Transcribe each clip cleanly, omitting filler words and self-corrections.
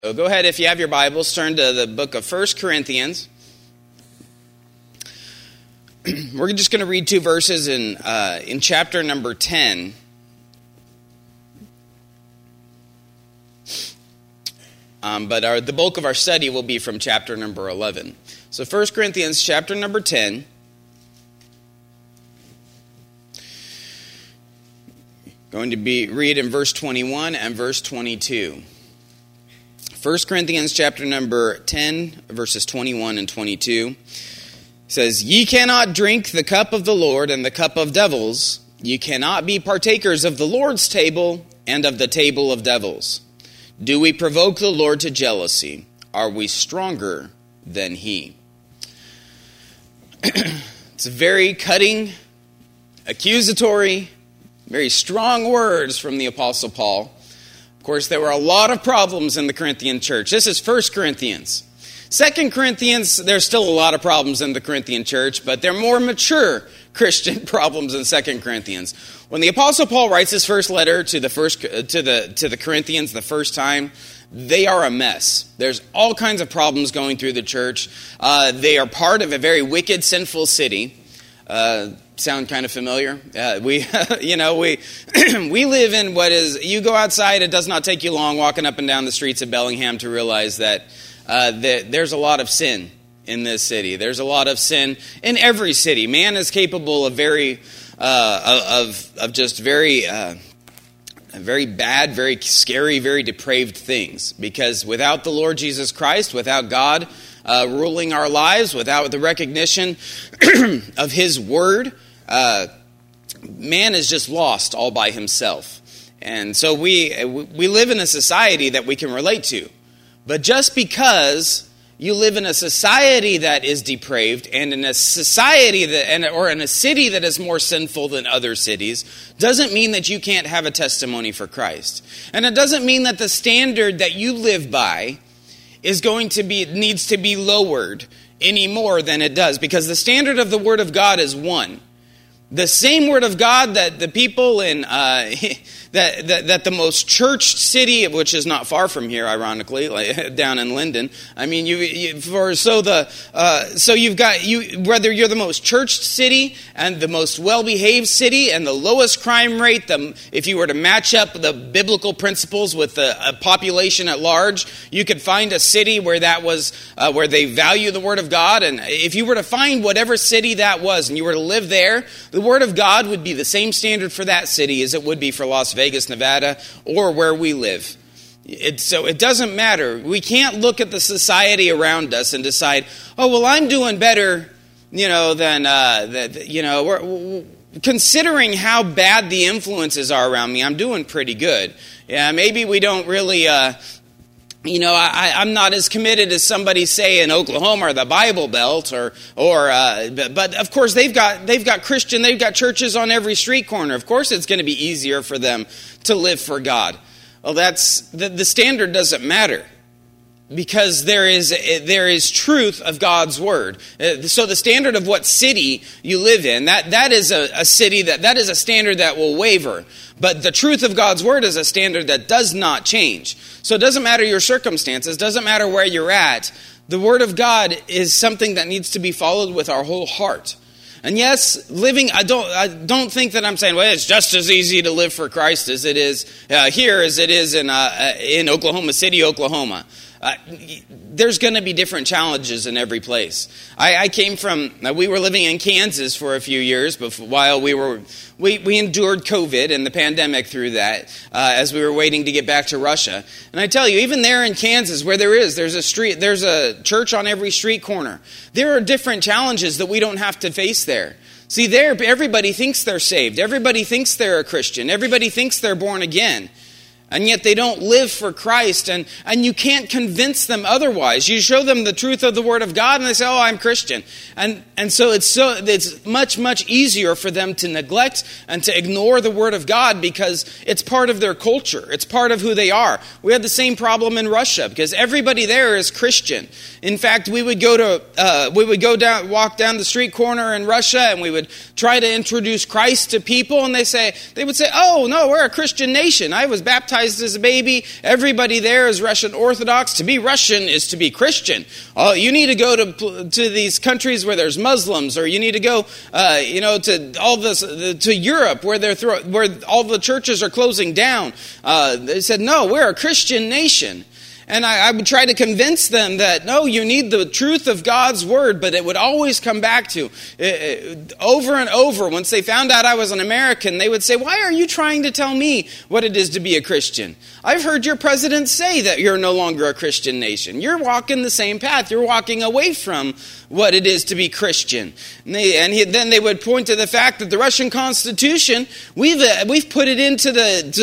So go ahead, if you have your Bibles, turn to the book of 1 Corinthians. We're just going to read two verses in chapter number 10. But the bulk of our study will be from chapter number 11. So 1 Corinthians chapter number 10. Going to read in verse 21 and verse 22. 1 Corinthians chapter number 10, verses 21 and 22 says, "Ye cannot drink the cup of the Lord and the cup of devils. Ye cannot be partakers of the Lord's table and of the table of devils. Do we provoke the Lord to jealousy? Are we stronger than he?" It's very cutting, accusatory, very strong words from the Apostle Paul. Of course, there were a lot of problems in the Corinthian church. This is 1 Corinthians. 2 Corinthians, there's still a lot of problems in the Corinthian church, but they're more mature Christian problems in 2 Corinthians. When the Apostle Paul writes his first letter to the Corinthians the first time, they are a mess. There's all kinds of problems going through the church. They are part of a very wicked, sinful city. Sound kind of familiar? We live in what is, you go outside, it does not take you long walking up and down the streets of Bellingham to realize that there's a lot of sin in this city. There's a lot of sin in every city. Man is capable of very bad, very scary, very depraved things. Because without the Lord Jesus Christ, without God ruling our lives, without the recognition of His Word, man is just lost all by himself. And so we live in a society that we can relate to. But just because you live in a society that is depraved and in a society or in a city that is more sinful than other cities, doesn't mean that you can't have a testimony for Christ. And it doesn't mean that the standard that you live by needs to be lowered any more than it does, because the standard of the Word of God is one. The same Word of God that the people in that the most churched city, which is not far from here, ironically, down in Linden. I mean, whether you're the most churched city and the most well-behaved city and the lowest crime rate, if you were to match up the biblical principles with the population at large, you could find a city where that was where they value the Word of God. And if you were to find whatever city that was and you were to live there, the Word of God would be the same standard for that city as it would be for Las Vegas, Nevada, or where we live. So it doesn't matter. We can't look at the society around us and decide, oh, well, I'm doing better, considering how bad the influences are around me, I'm doing pretty good. Yeah, maybe we don't really... I'm not as committed as somebody, say, in Oklahoma or the Bible Belt, but of course they've got churches on every street corner. Of course, it's going to be easier for them to live for God. Well, that's the standard doesn't matter, because there is truth of God's Word. So the standard of what city you live in, that is a city that is a standard that will waver. But the truth of God's Word is a standard that does not change. So it doesn't matter your circumstances, doesn't matter where you're at. The Word of God is something that needs to be followed with our whole heart. And yes, I don't think that I'm saying, well, it's just as easy to live for Christ as it is here as it is in Oklahoma City, Oklahoma. There's going to be different challenges in every place. We were living in Kansas for a few years while we endured COVID and the pandemic through that as we were waiting to get back to Russia. And I tell you, even there in Kansas, where there's a church on every street corner, there are different challenges that we don't have to face there. See, there, everybody thinks they're saved. Everybody thinks they're a Christian. Everybody thinks they're born again. And yet they don't live for Christ, and you can't convince them otherwise. You show them the truth of the Word of God, and they say, oh, I'm Christian. And so it's much, much easier for them to neglect and to ignore the Word of God, because it's part of their culture. It's part of who they are. We had the same problem in Russia, because everybody there is Christian. In fact, we would walk down the street corner in Russia, and we would try to introduce Christ to people, and they would say, oh, no, we're a Christian nation. I was baptized baptized as a baby. Everybody there is Russian Orthodox. To be Russian is to be Christian. Oh, you need to go to these countries where there's Muslims, or you need to go, to all this to Europe where where all the churches are closing down. They said, no, we're a Christian nation. And I would try to convince them that, no, you need the truth of God's word, but it would always come back to, over and over, once they found out I was an American, they would say, why are you trying to tell me what it is to be a Christian? I've heard your president say that you're no longer a Christian nation. You're walking the same path. You're walking away from what it is to be Christian. Then they would point to the fact that the Russian Constitution, we've put it into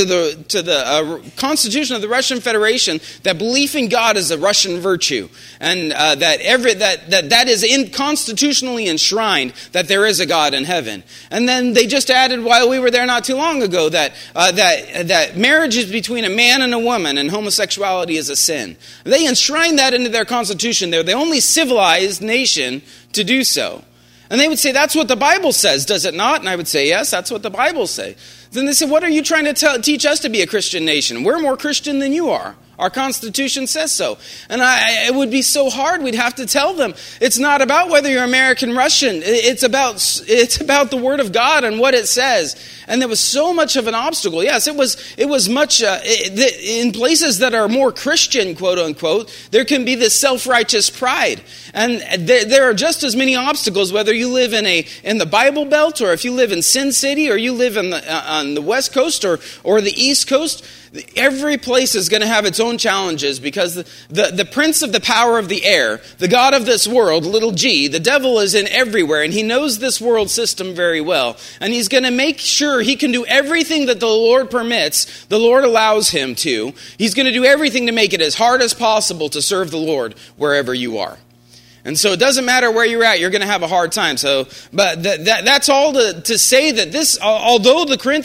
the Constitution of the Russian Federation that belief in God is a Russian virtue, and that is constitutionally enshrined that there is a God in heaven. And then they just added, while we were there not too long ago, that marriage is between a man and a woman, and homosexuality is a sin. They enshrined that into their constitution. They're the only civilized nation to do so. And they would say, that's what the Bible says, does it not? And I would say, yes, that's what the Bible says. Then they said, what are you trying to teach us to be a Christian nation? We're more Christian than you are. Our Constitution says so. And it would be so hard. We'd have to tell them, it's not about whether you're American Russian. It's about the Word of God and what it says. And there was so much of an obstacle. Yes, it was much, in places that are more Christian, quote unquote, there can be this self-righteous pride. And there are just as many obstacles, whether you live in the Bible Belt, or if you live in Sin City, or you live on the West Coast or the East Coast. Every place is going to have its own challenges, because the prince of the power of the air, the god of this world, little g, the devil is in everywhere, and he knows this world system very well. And he's going to make sure he can do everything that the Lord permits, the Lord allows him to. He's going to do everything to make it as hard as possible to serve the Lord wherever you are. And so it doesn't matter where you're at, you're going to have a hard time. But that's all to say that this, although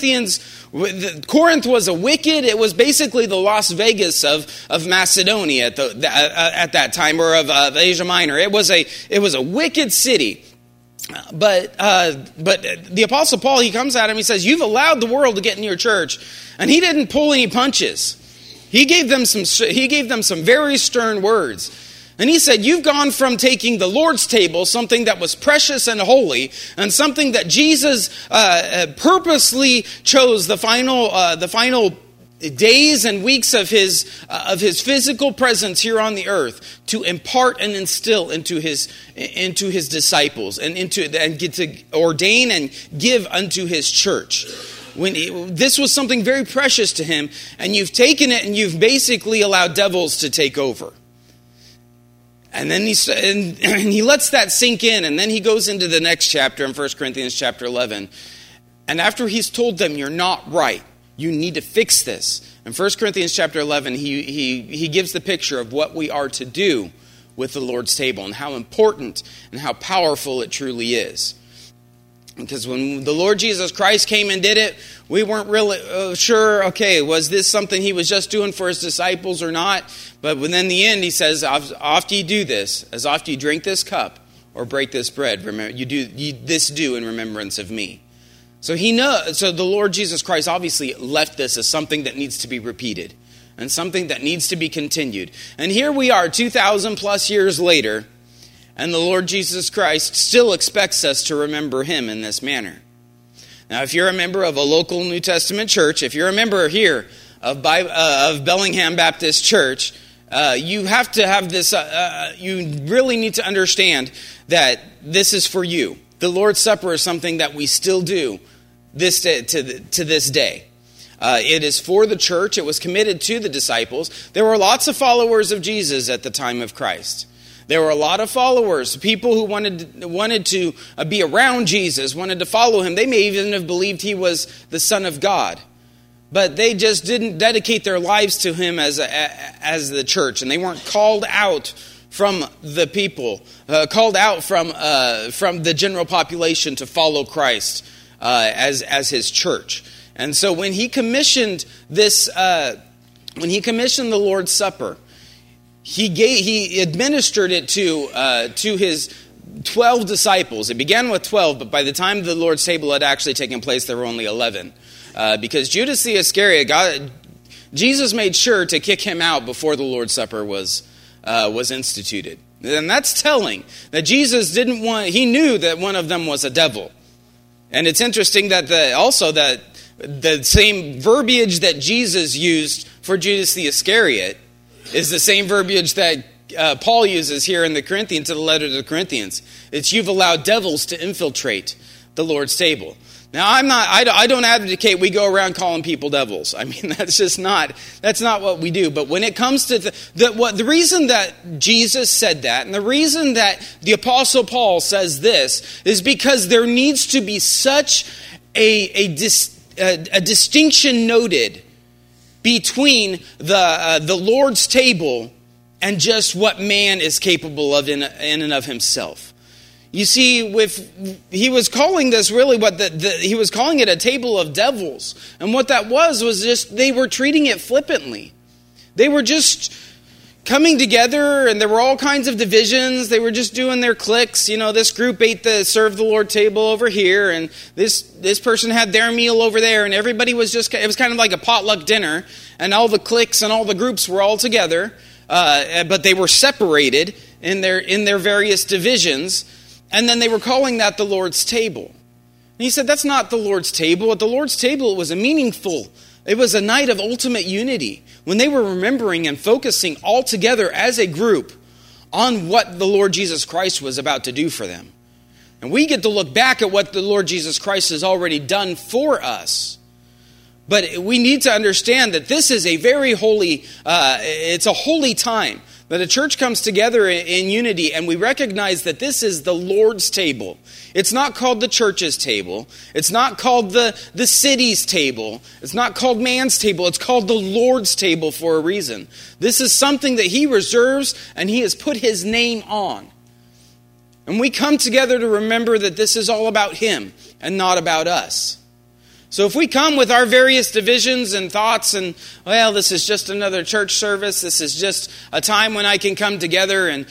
Corinth was a wicked, it was basically the Las Vegas of Macedonia at that time, or of Asia Minor. It was a wicked city. But the Apostle Paul, he comes at him, he says, you've allowed the world to get in your church. And he didn't pull any punches. He gave them some very stern words. And he said, you've gone from taking the Lord's table, something that was precious and holy, and something that Jesus purposely chose the final days and weeks of his physical presence here on the earth to impart and instill into his disciples, and get to ordain and give unto his church. This was something very precious to him, and you've taken it and you've basically allowed devils to take over. And then he lets that sink in, and then he goes into the next chapter in 1 Corinthians chapter 11. And after he's told them, you're not right, you need to fix this. In 1 Corinthians chapter 11, he gives the picture of what we are to do with the Lord's table, and how important and how powerful it truly is. Because when the Lord Jesus Christ came and did it, we weren't really sure, okay, was this something he was just doing for his disciples or not? But in the end, he says, after you do this, as often you drink this cup or break this bread, remember, this do in remembrance of me. So the Lord Jesus Christ obviously left this as something that needs to be repeated, and something that needs to be continued. And here we are, 2,000 plus years later, and the Lord Jesus Christ still expects us to remember him in this manner. Now, if you're a member of a local New Testament church, if you're a member here of Bellingham Baptist Church, you have to have this, you really need to understand that this is for you. The Lord's Supper is something that we still do to this day. It is for the church. It was committed to the disciples. There were lots of followers of Jesus at the time of Christ. There were a lot of followers, people who wanted to be around Jesus, wanted to follow him. They may even have believed he was the Son of God. But they just didn't dedicate their lives to him as the church. And they weren't called out from the people, called out from the general population to follow Christ as his church. And so when he commissioned the Lord's Supper, he administered it to his 12 disciples. It began with 12, but by the time the Lord's table had actually taken place, there were only 11. Because Judas the Iscariot, Jesus made sure to kick him out before the Lord's Supper was instituted. And that's telling that Jesus he knew that one of them was a devil. And it's interesting that the same verbiage that Jesus used for Judas the Iscariot is the same verbiage that Paul uses here in the Corinthians, in the letter to the Corinthians. It's you've allowed devils to infiltrate the Lord's table. Now, I don't advocate we go around calling people devils. I mean, that's not what we do. But when it comes to the reason that Jesus said that, and the reason that the Apostle Paul says this, is because there needs to be such a distinction noted between the Lord's table and just what man is capable of in and of himself. You see, he was calling this really he was calling it a table of devils. And what that was just they were treating it flippantly. They were just coming together, and there were all kinds of divisions. They were just doing their cliques. You know, this group served the Lord table over here, and this person had their meal over there, and everybody was it was kind of like a potluck dinner, and all the cliques and all the groups were all together, but they were separated in their various divisions. And then they were calling that the Lord's table. And he said, that's not the Lord's table. At the Lord's table, it was it was a night of ultimate unity, when they were remembering and focusing all together as a group on what the Lord Jesus Christ was about to do for them. And we get to look back at what the Lord Jesus Christ has already done for us. But we need to understand that this is a very holy, it's a holy time. That a church comes together in unity, and we recognize that this is the Lord's table. It's not called the church's table. It's not called the city's table. It's not called man's table. It's called the Lord's table for a reason. This is something that He reserves, and He has put His name on. And we come together to remember that this is all about Him and not about us. So if we come with our various divisions and thoughts and, well, this is just another church service, this is just a time when I can come together and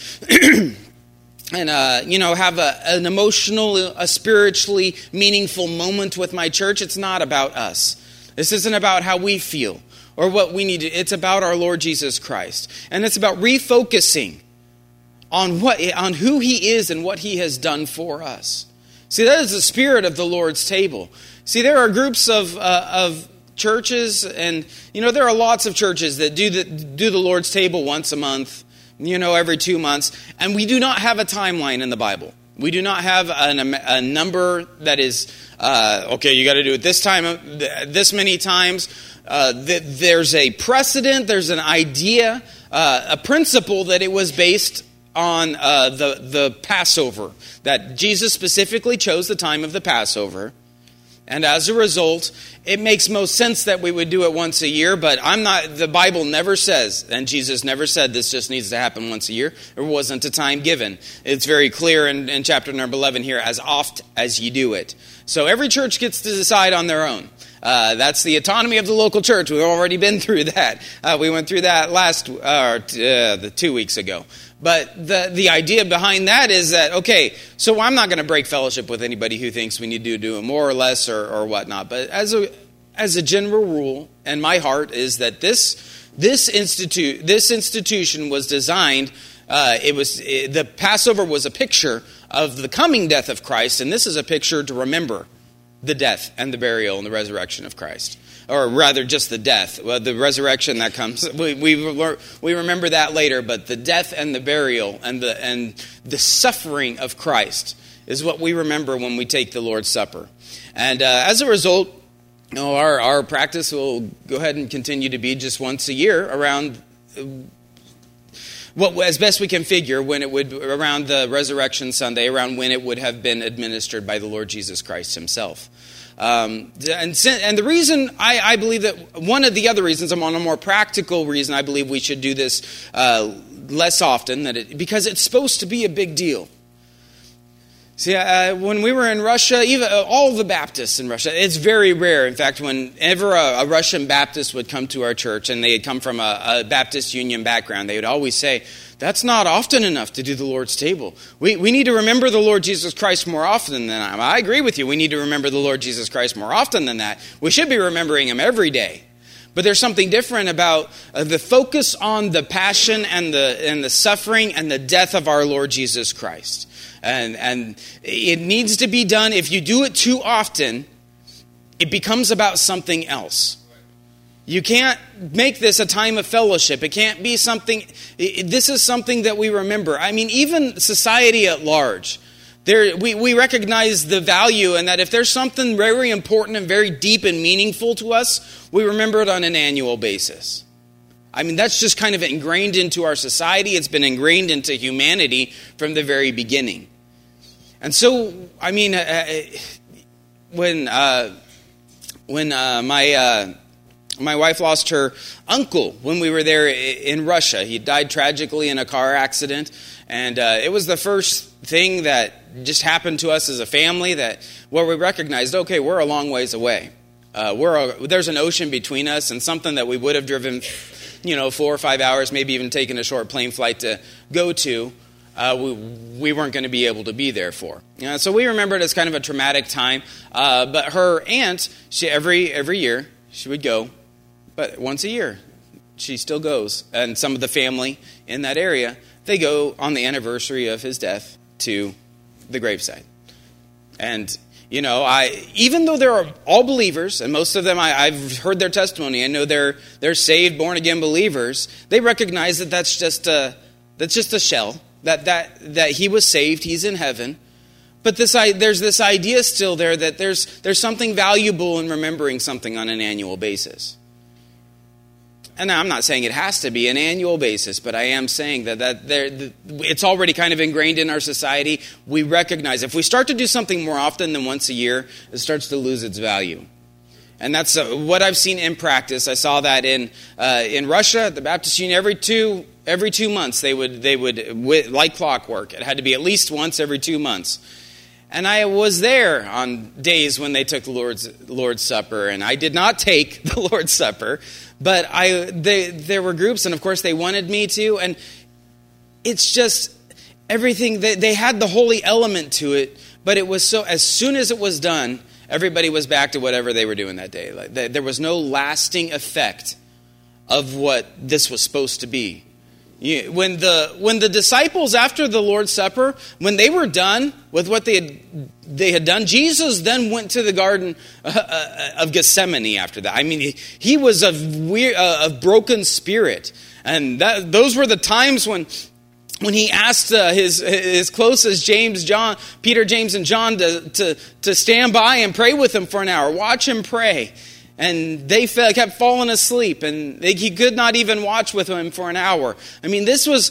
have an emotional, a spiritually meaningful moment with my church, it's not about us. This isn't about how we feel or what we need to. It's about our Lord Jesus Christ. And it's about refocusing on who He is and what He has done for us. See, that is the spirit of the Lord's table. See, there are groups of churches, and there are lots of churches that do the Lord's table once a month, every 2 months, and we do not have a timeline in the Bible. We do not have a number that is okay. You got to do it this time, this many times. There's a precedent. There's an idea, a principle that it was based on the Passover. That Jesus specifically chose the time of the Passover. And as a result, it makes most sense that we would do it once a year, but the Bible never says, and Jesus never said this just needs to happen once a year. There wasn't a time given. It's very clear in chapter number 11 here, as oft as you do it. So every church gets to decide on their own. That's the autonomy of the local church. We've already been through that. We went through that 2 weeks ago. But the idea behind that is that, okay, so I'm not going to break fellowship with anybody who thinks we need to do it more or less or whatnot. But as a general rule, and my heart is that this institution was designed. The Passover was a picture of the coming death of Christ, and this is a picture to remember the death and the burial and the resurrection of Christ. Or rather, just the death. Well, the resurrection that comes, we remember that later. But the death and the burial and the suffering of Christ is what we remember when we take the Lord's Supper. And as a result, our practice will go ahead and continue to be just once a year around as best we can figure around the Resurrection Sunday, around when it would have been administered by the Lord Jesus Christ Himself. And the reason I believe that one of the other reasons, on a more practical reason, I believe we should do this less often, because it's supposed to be a big deal. See, when we were in Russia, even all the Baptists in Russia, it's very rare. In fact, whenever a Russian Baptist would come to our church, and they had come from a Baptist Union background, they would always say, that's not often enough to do the Lord's table. We need to remember the Lord Jesus Christ more often than that. I agree with you. We need to remember the Lord Jesus Christ more often than that. We should be remembering Him every day. But there's something different about the focus on the passion and the suffering and the death of our Lord Jesus Christ. And it needs to be done. If you do it too often, it becomes about something else. You can't make this a time of fellowship. It can't be something. This is something that we remember. I mean, even society at large. We recognize the value, and that if there's something very important and very deep and meaningful to us, we remember it on an annual basis. I mean, that's just kind of ingrained into our society. It's been ingrained into humanity from the very beginning. And so, I mean, when my wife lost her uncle when we were there in Russia. He died tragically in a car accident, and it was the first thing that just happened to us as a family where we recognized, okay, we're a long ways away. There's an ocean between us, and something that we would have driven, 4 or 5 hours, maybe even taken a short plane flight to go to, we weren't going to be able to be there for. So we remember it as kind of a traumatic time. But her aunt, every year, she would go, but once a year, she still goes. And some of the family in that area, they go on the anniversary of his death to the graveside. And, even though they're all believers, and most of them, I've heard their testimony, I know they're saved, born-again believers, they recognize that that's just a shell, that he was saved, he's in heaven. But there's this idea still there that there's something valuable in remembering something on an annual basis. And I'm not saying it has to be an annual basis, but I am saying that it's already kind of ingrained in our society. We recognize if we start to do something more often than once a year, it starts to lose its value. And that's what I've seen in practice. I saw that in Russia, the Baptist Union, every 2 months they would like clockwork. It had to be at least once every 2 months. And I was there on days when they took the Lord's Supper, and I did not take the Lord's Supper, but there were groups, and of course they wanted me to, and it's just everything. They had the holy element to it, but it was so, as soon as it was done, everybody was back to whatever they were doing that day. There was no lasting effect of what this was supposed to be. When the disciples, after the Lord's Supper, when they were done with what they had done, Jesus then went to the Garden of Gethsemane after that. I mean, he was of broken spirit. And those were the times when he asked his closest Peter, James, and John to stand by and pray with him for an hour. Watch him pray. And they kept falling asleep, and he could not even watch with him for an hour. I mean, this was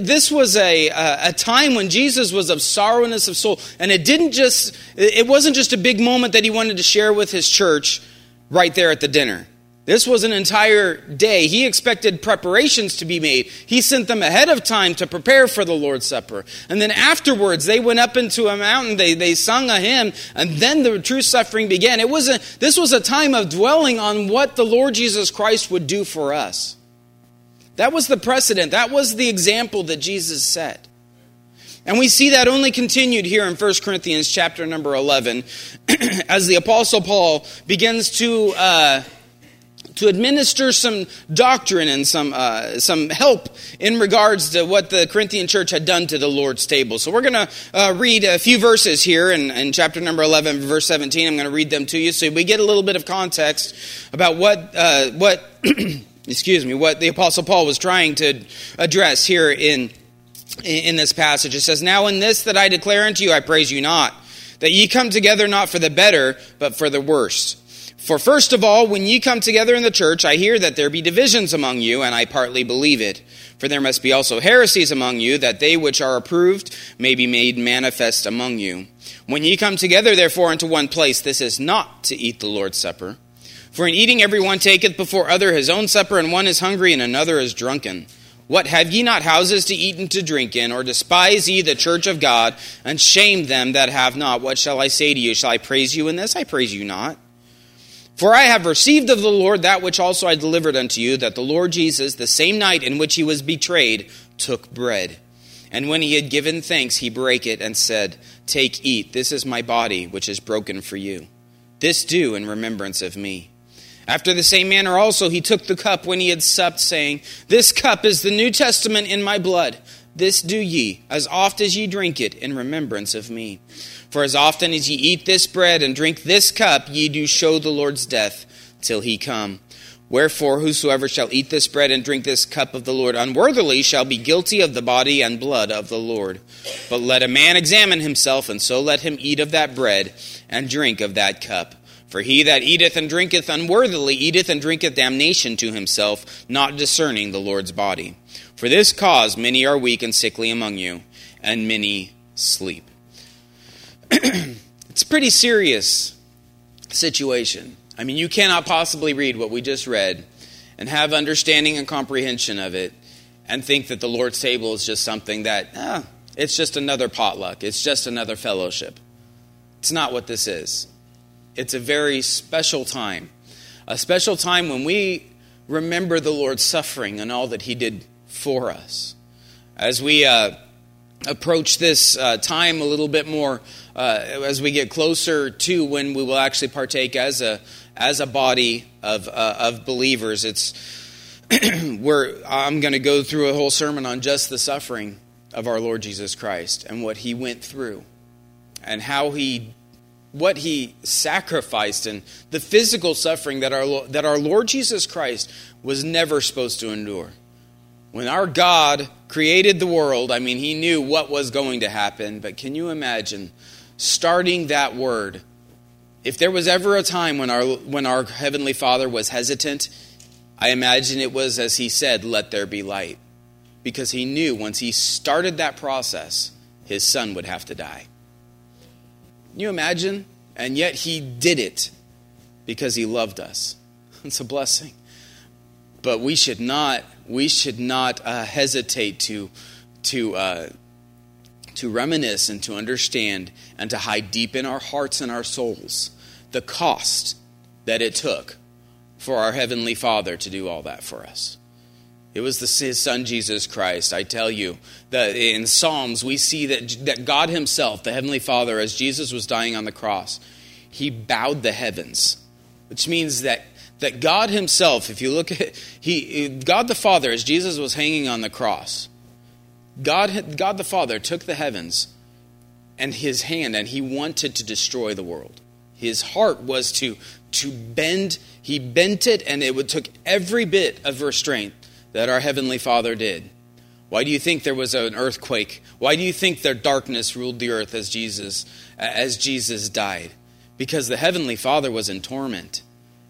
a time when Jesus was of sorrowness of soul, and it wasn't just a big moment that he wanted to share with his church right there at the dinner. This was an entire day. He expected preparations to be made. He sent them ahead of time to prepare for the Lord's Supper. And then afterwards, they went up into a mountain, they sung a hymn, and then the true suffering began. This was a time of dwelling on what the Lord Jesus Christ would do for us. That was the precedent. That was the example that Jesus set. And we see that only continued here in 1 Corinthians chapter number 11, as the Apostle Paul begins to administer some doctrine and some help in regards to what the Corinthian church had done to the Lord's table. So we're going to read a few verses here in chapter number 11, verse 17. I'm going to read them to you so we get a little bit of context about what the Apostle Paul was trying to address here in this passage. It says, "Now in this that I declare unto you, I praise you not, that ye come together not for the better, but for the worse. For first of all, when ye come together in the church, I hear that there be divisions among you, and I partly believe it. For there must be also heresies among you, that they which are approved may be made manifest among you. When ye come together, therefore, into one place, this is not to eat the Lord's Supper. For in eating every one taketh before other his own supper, and one is hungry, and another is drunken. What, have ye not houses to eat and to drink in? Or despise ye the church of God, and shame them that have not? What shall I say to you? Shall I praise you in this? I praise you not. For I have received of the Lord that which also I delivered unto you, that the Lord Jesus, the same night in which he was betrayed, took bread. And when he had given thanks, he brake it, and said, Take, eat, this is my body, which is broken for you. This do in remembrance of me. After the same manner also he took the cup when he had supped, saying, This cup is the New Testament in my blood. This do ye, as oft as ye drink it, in remembrance of me. For as often as ye eat this bread and drink this cup, ye do show the Lord's death till he come. Wherefore, whosoever shall eat this bread and drink this cup of the Lord unworthily shall be guilty of the body and blood of the Lord. But let a man examine himself, and so let him eat of that bread and drink of that cup. For he that eateth and drinketh unworthily eateth and drinketh damnation to himself, not discerning the Lord's body. For this cause many are weak and sickly among you, and many sleep. It's a pretty serious situation. I mean, you cannot possibly read what we just read and have understanding and comprehension of it and think that the Lord's table is just something that, it's just another potluck. It's just another fellowship. It's not what this is. It's a very special time. A special time when we remember the Lord's suffering and all that he did for us. As we approach this time a little bit more, as we get closer to when we will actually partake as a body of believers, I'm going to go through a whole sermon on just the suffering of our Lord Jesus Christ and what he went through and what he sacrificed and the physical suffering that our Lord Jesus Christ was never supposed to endure. When our God created the world, I mean, he knew what was going to happen, but can you imagine starting that word? If there was ever a time when our Heavenly Father was hesitant, I imagine it was as he said, "Let there be light." Because he knew once he started that process, his son would have to die. Can you imagine? And yet he did it because he loved us. It's a blessing. But we should not hesitate to reminisce and to understand and to hide deep in our hearts and our souls the cost that it took for our Heavenly Father to do all that for us. It was his Son, Jesus Christ. I tell you, that in Psalms, we see that God himself, the Heavenly Father, as Jesus was dying on the cross, he bowed the heavens, which means that God himself, if you look at God the Father, as Jesus was hanging on the cross, God the Father took the heavens and his hand, and he wanted to destroy the world. His heart was to bend. He bent it, and it took every bit of restraint that our Heavenly Father did. Why do you think there was an earthquake? Why do you think that darkness ruled the earth as Jesus died? Because the Heavenly Father was in torment.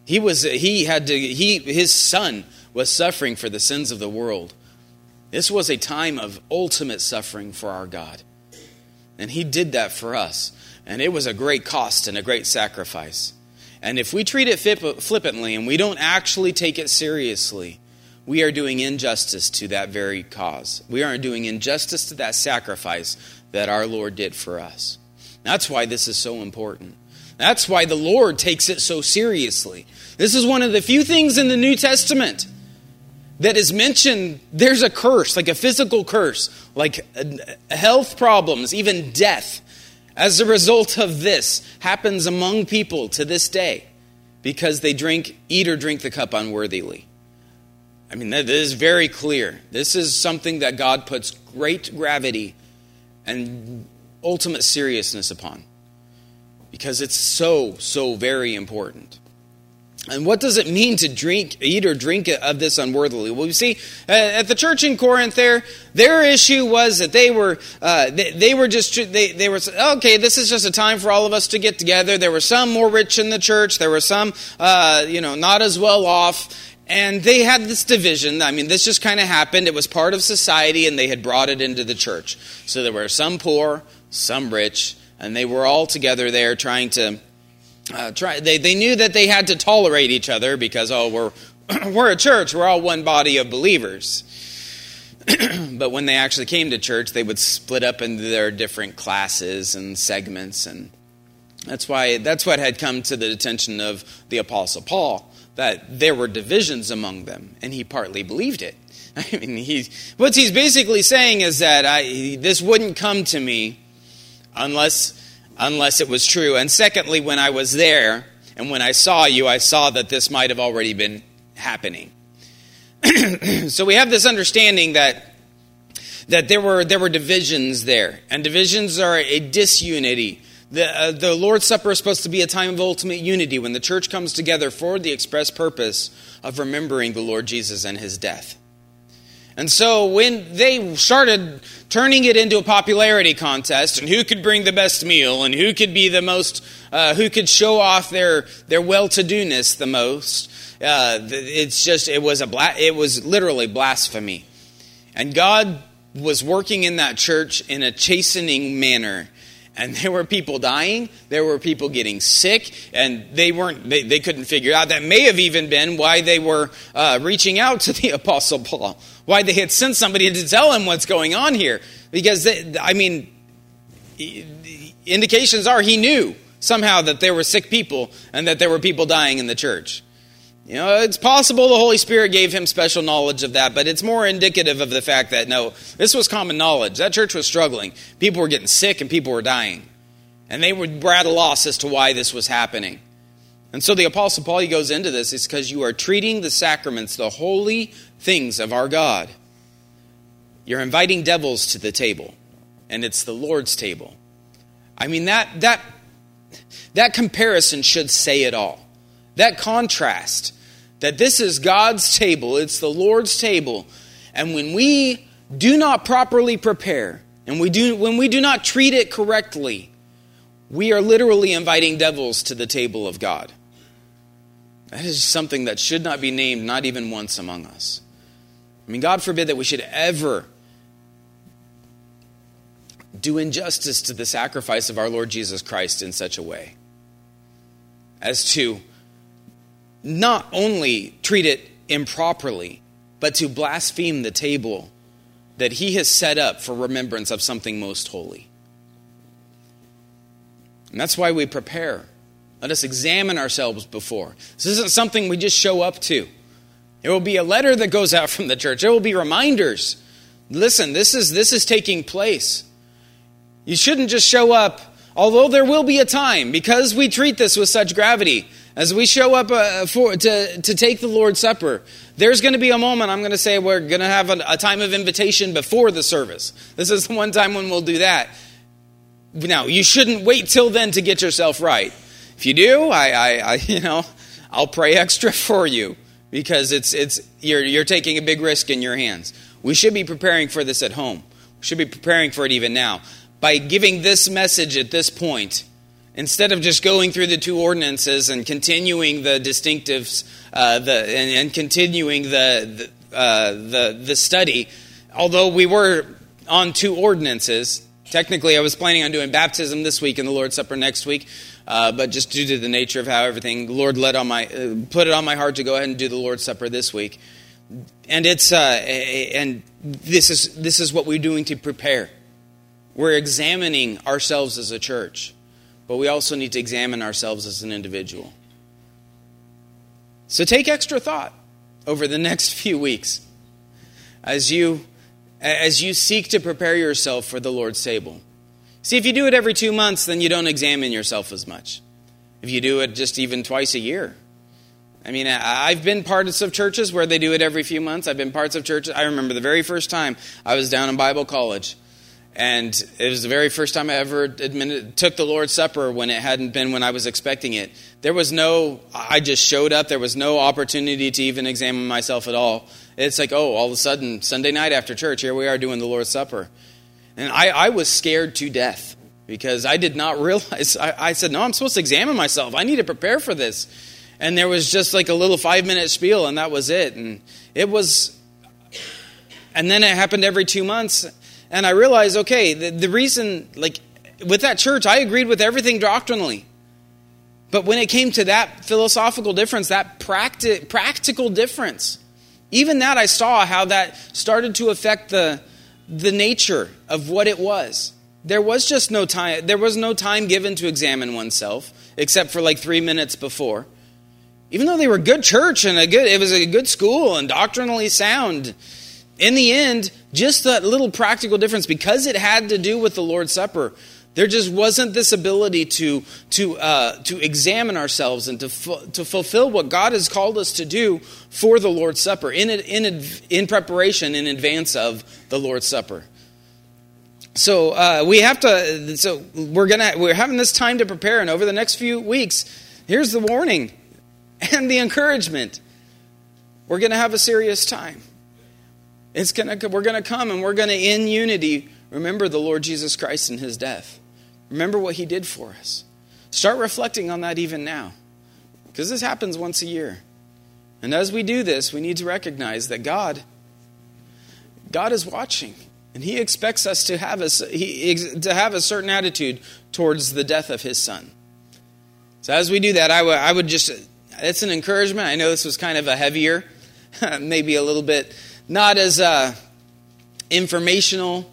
His Son was suffering for the sins of the world. This was a time of ultimate suffering for our God. And he did that for us. And it was a great cost and a great sacrifice. And if we treat it flippantly and we don't actually take it seriously, we are doing injustice to that very cause. We are doing injustice to that sacrifice that our Lord did for us. That's why this is so important. That's why the Lord takes it so seriously. This is one of the few things in the New Testament that is mentioned. There's a curse, like a physical curse, like health problems, even death, as a result of this, happens among people to this day because they eat or drink the cup unworthily. I mean, that is very clear. This is something that God puts great gravity and ultimate seriousness upon because it's so, so very important. And what does it mean to eat or drink of this unworthily? Well, you see, at the church in Corinth, their issue was that they were okay. This is just a time for all of us to get together. There were some more rich in the church. There were some, not as well off. And they had this division. I mean, this just kind of happened. It was part of society, and they had brought it into the church. So there were some poor, some rich, and they were all together there trying to. They knew that they had to tolerate each other because, we're a church. We're all one body of believers. But when they actually came to church, they would split up into their different classes and segments. And that's what had come to the attention of the Apostle Paul, that there were divisions among them. And he partly believed it. I mean, what he's basically saying is that this wouldn't come to me unless it was true. And secondly, when I was there, And when I saw you, I saw that this might have already been happening. So we have this understanding that there were divisions there. And divisions are a disunity. The Lord's Supper is supposed to be a time of ultimate unity when the church comes together for the express purpose of remembering the Lord Jesus and his death. And so when they started turning it into a popularity contest and who could bring the best meal and who could be the most, who could show off their well-to-do-ness the most, it was literally blasphemy. And God was working in that church in a chastening manner. And there were people dying, there were people getting sick, and they couldn't figure out. That may have even been why they were reaching out to the Apostle Paul, why they had sent somebody to tell him what's going on here. Because, indications are he knew somehow that there were sick people and that there were people dying in the church. You know, it's possible the Holy Spirit gave him special knowledge of that, but it's more indicative of the fact that, no, this was common knowledge. That church was struggling. People were getting sick and people were dying. And they were at a loss as to why this was happening. And so the Apostle Paul, he goes into this, it's because you are treating the sacraments, the holy things of our God. You're inviting devils to the table, and it's the Lord's table. I mean, that comparison should say it all. That contrast, that this is God's table, it's the Lord's table, and when we do not properly prepare, and when we do not treat it correctly, we are literally inviting devils to the table of God. That is something that should not be named, not even once among us. I mean, God forbid that we should ever do injustice to the sacrifice of our Lord Jesus Christ in such a way as to not only treat it improperly, but to blaspheme the table that he has set up for remembrance of something most holy. And that's why we prepare. Let us examine ourselves before. This isn't something we just show up to. There will be a letter that goes out from the church. There will be reminders. Listen, this is taking place. You shouldn't just show up, although there will be a time, because we treat this with such gravity, as we show up to take the Lord's Supper, there's going to be a moment, I'm going to say, we're going to have a time of invitation before the service. This is the one time when we'll do that. Now, you shouldn't wait till then to get yourself right. If you do, I'll pray extra for you, because you're taking a big risk in your hands. We should be preparing for this at home. We should be preparing for it even now. By giving this message at this point, instead of just going through the two ordinances and continuing the distinctives, and continuing the study, although we were on two ordinances, technically I was planning on doing baptism this week and the Lord's Supper next week, but just due to the nature of how everything, the Lord put it on my heart to go ahead and do the Lord's Supper this week, and this is what we're doing to prepare. We're examining ourselves as a church. But we also need to examine ourselves as an individual. So take extra thought over the next few weeks as you seek to prepare yourself for the Lord's table. See, if you do it every 2 months, then you don't examine yourself as much. If you do it just even twice a year. I mean, I've been parts of churches where they do it every few months. I've been parts of churches. I remember the very first time I was down in Bible college. And it was the very first time I ever took the Lord's Supper when it hadn't been when I was expecting it. I just showed up. There was no opportunity to even examine myself at all. It's like, all of a sudden, Sunday night after church, here we are doing the Lord's Supper. And I was scared to death because I did not realize. I said, no, I'm supposed to examine myself. I need to prepare for this. And there was just like a little 5-minute spiel, and that was it. And then it happened every 2 months. And I realized, okay, the reason, with that church, I agreed with everything doctrinally. But when it came to that philosophical difference, that practical difference, even that I saw how that started to affect the nature of what it was. There was no time given to examine oneself, except for 3 minutes before. Even though they were a good church and it was a good school and doctrinally sound, in the end, just that little practical difference, because it had to do with the Lord's Supper, There just wasn't this ability to examine ourselves and to fulfill what God has called us to do for the Lord's Supper in preparation in advance of the Lord's Supper. So we have to. So we're having this time to prepare, and over the next few weeks, here's the warning and the encouragement. We're going to have a serious time. We're going to come and we're going to, in unity, remember the Lord Jesus Christ and his death. Remember what he did for us. Start reflecting on that even now, because this happens once a year. And as we do this, we need to recognize that God is watching, and he expects us to have a certain attitude towards the death of his Son. So as we do that, I would just, it's an encouragement. I know this was kind of a heavier, maybe a little bit not as informational.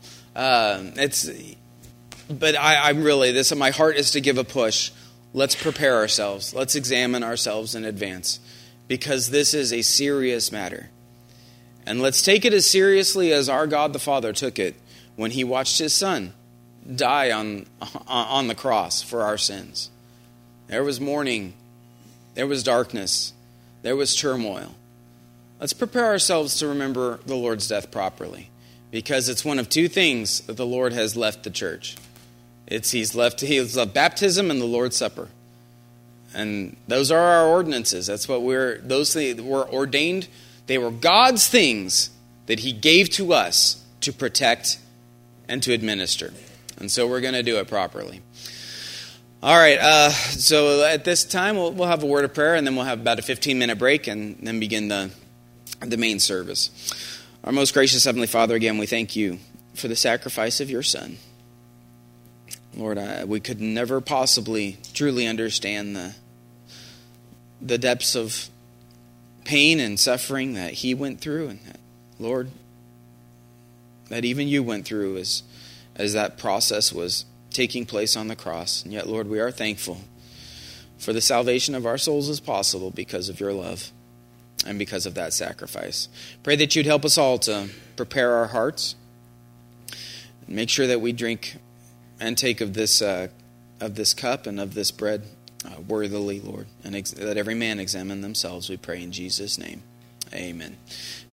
But I'm really, my heart is to give a push. Let's prepare ourselves. Let's examine ourselves in advance, because this is a serious matter. And let's take it as seriously as our God the Father took it when he watched his Son die on the cross for our sins. There was mourning. There was darkness. There was turmoil. Let's prepare ourselves to remember the Lord's death properly, because it's one of two things that the Lord has left the church. He's left baptism and the Lord's Supper. And those are our ordinances. That's what those things were ordained. They were God's things that he gave to us to protect and to administer. And so we're going to do it properly. All right, so at this time we'll have a word of prayer, and then we'll have about a 15-minute break and then begin the main service. Our most gracious Heavenly Father, again, we thank you for the sacrifice of your Son. Lord, we could never possibly truly understand the depths of pain and suffering that he went through, and that, Lord, that even you went through as that process was taking place on the cross. And yet, Lord, we are thankful for the salvation of our souls is possible because of your love and because of that sacrifice. Pray that you'd help us all to prepare our hearts and make sure that we drink and take of this cup and of this bread worthily, Lord, and let every man examine themselves, we pray in Jesus' name. Amen.